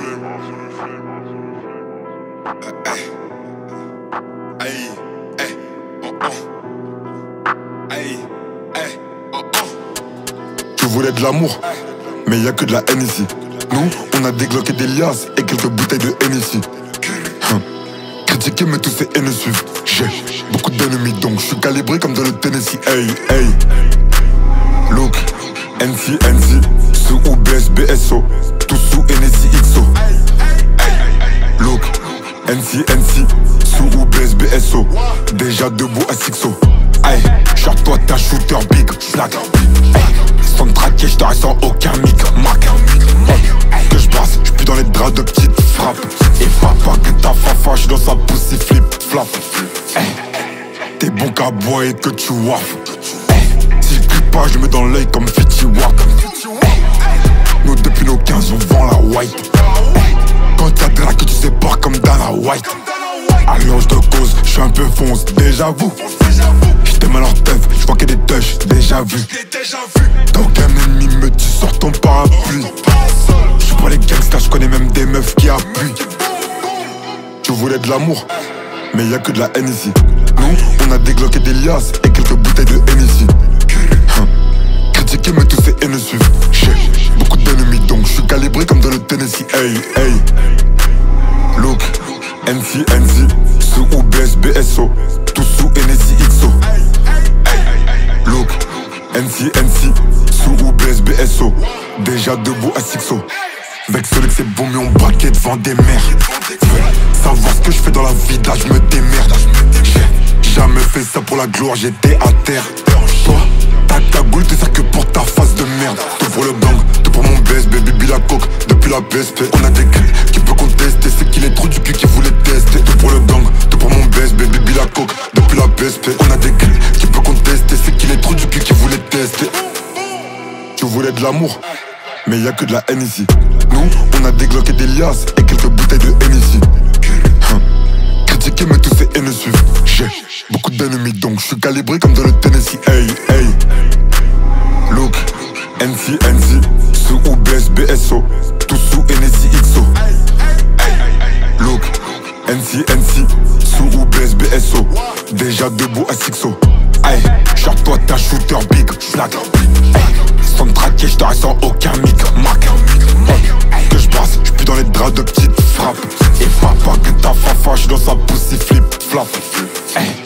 Tu voulais de l'amour, mais y'a que de la haine ici. Nous, on a des Glock et des liasses et quelques bouteilles de Hennessy. Critiquer mais tous ces haines suivent. J'ai beaucoup d'ennemis donc je suis calibré comme dans le Tennessee. Hey, hey. Look, NC, sous ou BSO, tout sous Hennessy XO. Look, NC, sous ou BSO, déjà debout à Sixo. Hey, genre toi t'es un shooter big black. Sans me traquer, je t'arrête sans aucun mic, mac. Que je brasse, je suis dans les draps de petites frappes. Et papa que ta fafa, je suis dans sa pussy flip flap. T'es bon qu'à boire et que tu waffes. Si je clique pas, je mets dans l'œil comme Fitty Wap. Nous depuis nos 15 on vend la white. Quand t'as drague tu sépares comme Dana White. Alors de cause, je suis un peu fonce, déjà vu. J'étais mal en teuf, je vois qu'il y a des touches, déjà vu. Donc un ennemi me dit sors ton parapluie. Je vois les gangsters, je connais même des meufs qui appuient. Tu voulais de l'amour, mais y'a que de la haine ici. Nous, on a des Glock et des liasses et quelques bouteilles de Hennessy. Critiquer mais tous ces haines suivent. J'ai beaucoup d'ennemis donc je suis calibré comme dans le Tennessee. Hey, hey. Look, NC, sous ou BSO, tout sous Hennessy XO. Look, NC, sous ou BSO, déjà debout à Sixo. Avec celui que c'est bon mais on braquait devant des mers. Savoir ce que je fais dans la vie, là je me démerde. J'ai jamais fait ça pour la gloire, j'étais à terre. Toi, ta cagoule te sert que pour ta face de merde. Tout pour le gang, tout pour mon BSB, bibi la coque, depuis la BSP. On a des gars qui peut contester, c'est qu'il est trop du cul qui voulait tester. Tout pour le gang, tout pour mon BSB, bibi la coque, depuis la BSP. On a des gars qui peut contester, c'est qu'il est trop du cul qui voulait tester. Tu voulais de l'amour, mais y'a que de la haine ici. Nous, on a des Glock et des liasses et quelques bouteilles de Hennessy. Critiquer mais tous ces haines suivent. J'ai beaucoup d'ennemis donc je suis calibré comme dans le Tennessee. Hey, hey. Look, NC, sous ou BSO, tout sous Hennessy XO. Look, NC, sous ou BSO, déjà debout à Sixo. Hey, genre toi t'es un shooter big black. Sans me traquer, je t'arrête sans aucun mic, mac. Que je brasse, je suis dans les draps de petites frappes. Et papa que ta fafa, je suis dans sa pussy flip flap.